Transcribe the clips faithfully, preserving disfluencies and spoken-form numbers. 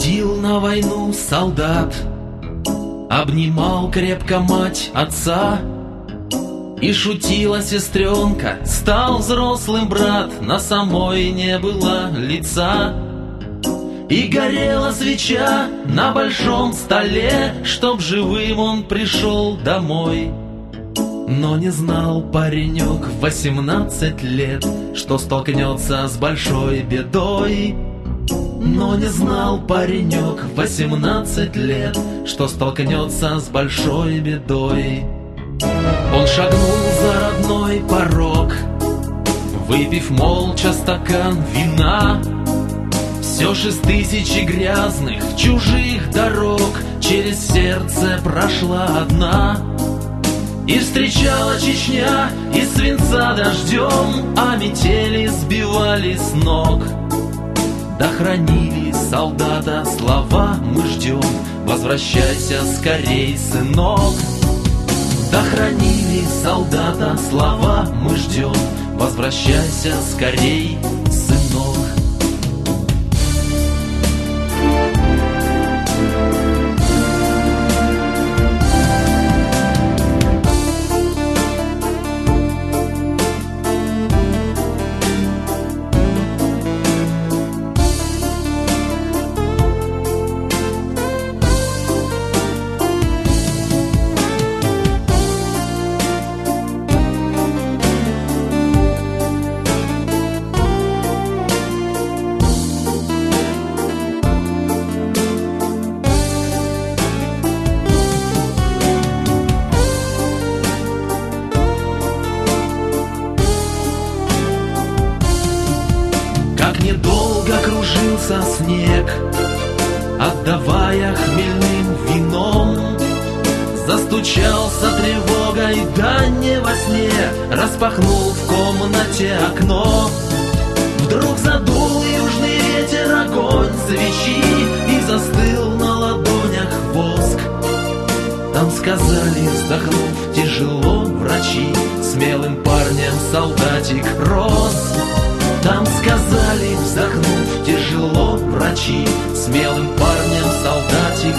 Уходил на войну солдат, обнимал крепко мать отца. И шутила сестренка, стал взрослым брат, на самой не было лица. И горела свеча на большом столе, чтоб живым он пришел домой. Но не знал паренек в восемнадцать лет, что столкнется с большой бедой. Но не знал паренек в восемнадцать лет, что столкнется с большой бедой. Он шагнул за родной порог, выпив молча стакан вина. Все шесть тысяч грязных чужих дорог через сердце прошла одна. И встречала Чечня из свинца дождем, а метели сбивали с ног. Да хранили солдата слова мы ждем, возвращайся скорей, сынок. Да хранили солдата слова мы ждем, возвращайся скорей, сынок. Как недолго кружился снег, отдавая хмельным вином. Застучался тревогой, да не во сне, распахнул в комнате окно. Вдруг задул южный ветер огонь свечи, и застыл на ладонях воск. Там сказали, вздохнув тяжело, врачи, смелым парнем солдатик рос. Там сказали, вздохнув тяжело, врачи, смелым парнем солдатик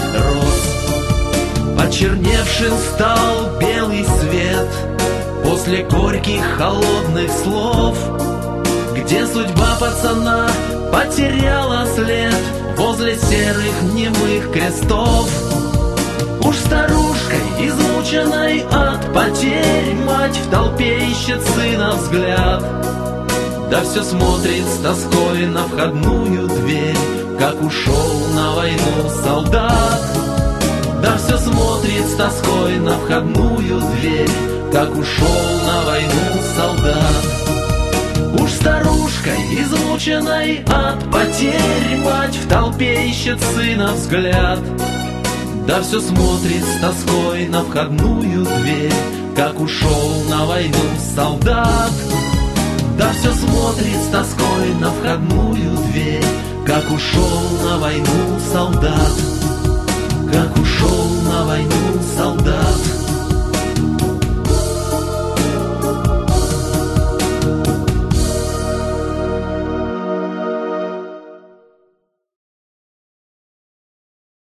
рос. Почерневшим стал белый свет после горьких холодных слов, где судьба пацана потеряла след возле серых немых крестов. Уж старушкой, измученной от потерь, мать в толпе ищет сына взгляд. Да все смотрит с тоской на входную дверь, как ушел на войну солдат. Да все смотрит с тоской на входную дверь, как ушел на войну солдат. Уж старушкой, измученной от потерь, мать в толпе ищет сына взгляд. Да все смотрит с тоской на входную дверь, как ушел на войну солдат. Да все смотрит с тоской на входную дверь, как ушел на войну солдат. Как ушел на войну солдат.